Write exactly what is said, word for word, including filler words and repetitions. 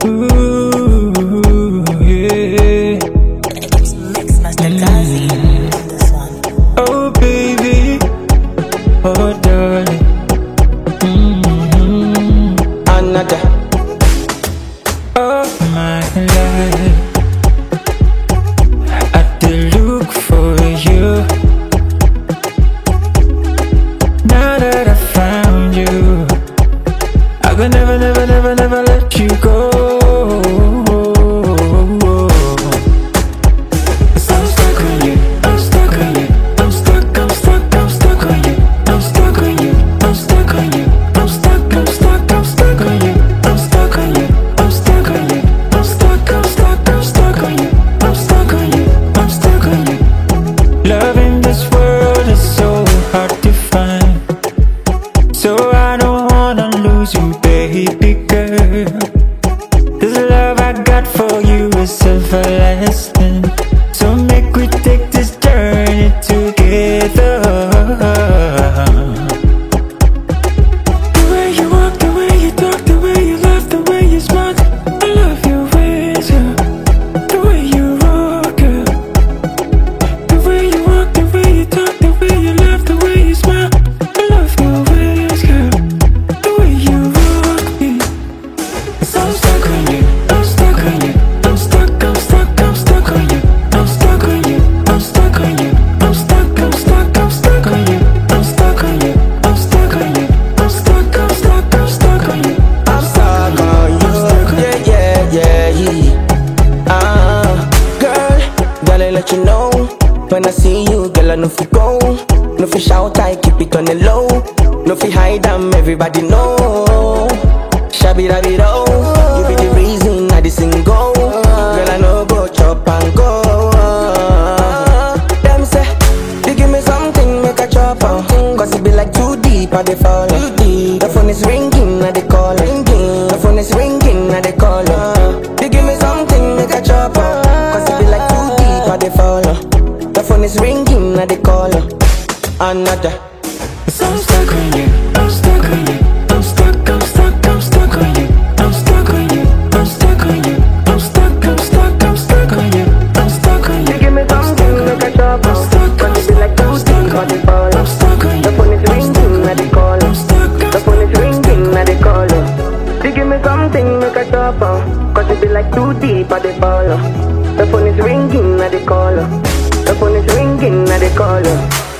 Ooh, yeah. It's Mix Master Gazi on this one. Oh baby, oh darling. Mm-hmm. Another. Oh my life, I did look for you. Now that I found you, I could never, never, never, never let you go. I'm stuck on you, I'm stuck on you, I'm stuck, I'm stuck, I'm stuck on you, I'm stuck on you, I'm stuck on you, I'm stuck, I'm stuck, I'm stuck on you, I'm stuck on you, I'm stuck on you, I'm stuck, I'm stuck, I'm stuck on you, I'm stuck on you, I'm stuck on you. Love in this world is so hard to find, so I don't wanna lose you, baby girl. This love I got for you is everlasting, so make we take this journey together. The way you walk, the way you talk, the way you laugh, the way you smile, I love your ways, yeah. The way you rock, yeah. The way you walk, the way you talk, the way you laugh, the way you smile, I love your ways, girl. The way you rock me. So I'm stuck on you, I'm stuck on you, I'm stuck, I'm stuck, I'm stuck on you, I'm stuck on you, I'm stuck on you, I'm stuck, I'm stuck, I'm stuck on you, I'm stuck on you, I'm stuck on you, I'm stuck, I'm stuck, I'm stuck on you, I'm stuck on you, yeah, yeah, yeah, yeah. Ah, girl, gotta let you know. When I see you, girl, I know fi go. No fi shout, I keep it on the low. No fi hide them, everybody know. Shabby dabby do, you be the reason I this sing go. Girl, I know go chop and go. Them say, you give me something, make a chop on. Cause it be like too deep, I they fall. The phone is ringing, I they call. The phone is ringing, I they call. You give me something, make a chop on. Cause it be like too deep, I they fall. The phone is ringing, I they call. Another. So I'm stuck on you, I'm stuck on you, I'm stuck, I'm stuck, I'm stuck on you, I'm stuck on you, I'm stuck on you, I'm stuck, I'm stuck, I'm stuck on you, I'm stuck on you. You give me something, make a chop. I'm stuck, I'm Cause it be like too deep, I they fall. I'm stuck on you. The phone is ringing, I they call. I'm stuck, I'm The phone is ringing, I they call. You give me something, make a chop. Cause it be like too deep, I they fall. The phone is ringing, I they call. The phone is ringing, I they call.